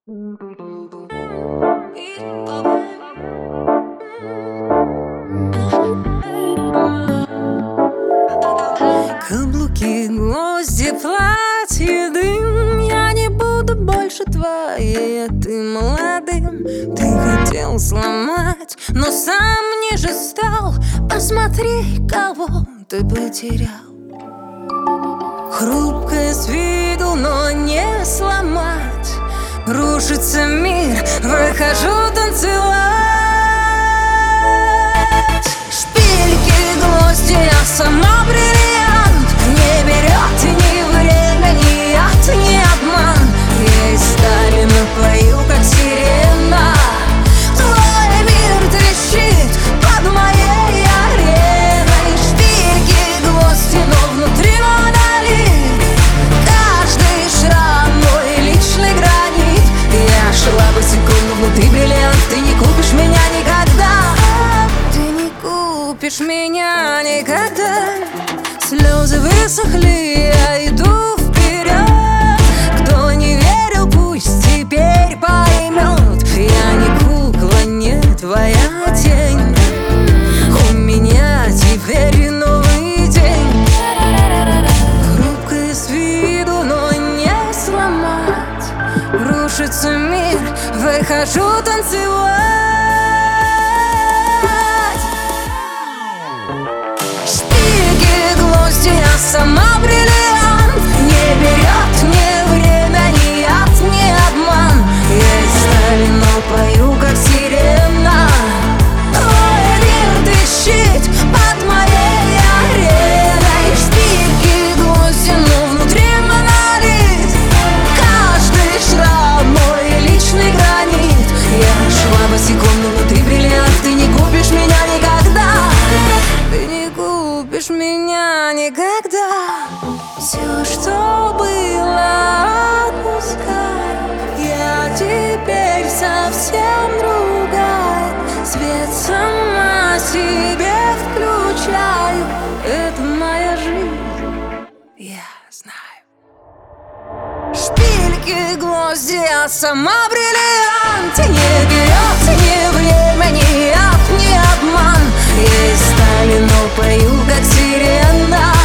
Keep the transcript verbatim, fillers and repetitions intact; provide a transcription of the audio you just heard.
Каблуки, гвозди, платье, дым. Я не буду больше твоей, а ты молодым. Ты хотел сломать, но сам ниже стал. Посмотри, кого ты потерял. Хрупкая с виду, но не сломать. Рушится мир, выхожу танцевать. Шпильки, гвозди, я сама бриллиант. Не берет ни время, ни яд, ни обман. Я из стали, но пою, как сирена. Твой мир трещит под моей ареной. Шпильки, гвозди, но внутри монолит. Каждый шрам мой личный гранит. Я шла босиком, но внутри бриллиант. Ты не купишь меня никогда. Ты не купишь меня никогда. Слезы высохли, я иду вперед. Кто не верил, пусть теперь поймет. Я не кукла, не твоя тень. У меня теперь новый день. Хрупкая с виду, но не сломать. Рушится мир, выхожу танцевать. Шпильки, гвозди, я сама бриллиант. Не берет ни время, ни яд, ни обман. Я из стали, но пою, как сирена. Твой мир трещит под моей ареной. Шпильки, гвозди, но внутри монолит. Каждый шрам мой личный гранит. Я шла босиком, но внутри бриллиант. Ты не купишь меня никогда. Ты не купишь меня никогда. Все, что было, отпускай. Я теперь совсем другая. Свет сама себе включаю. Это моя жизнь, я знаю. Шпильки, гвозди, я сама бриллиант. Не берет ни время, ни яд, ни обман. Я из стали, но пою, как сирена.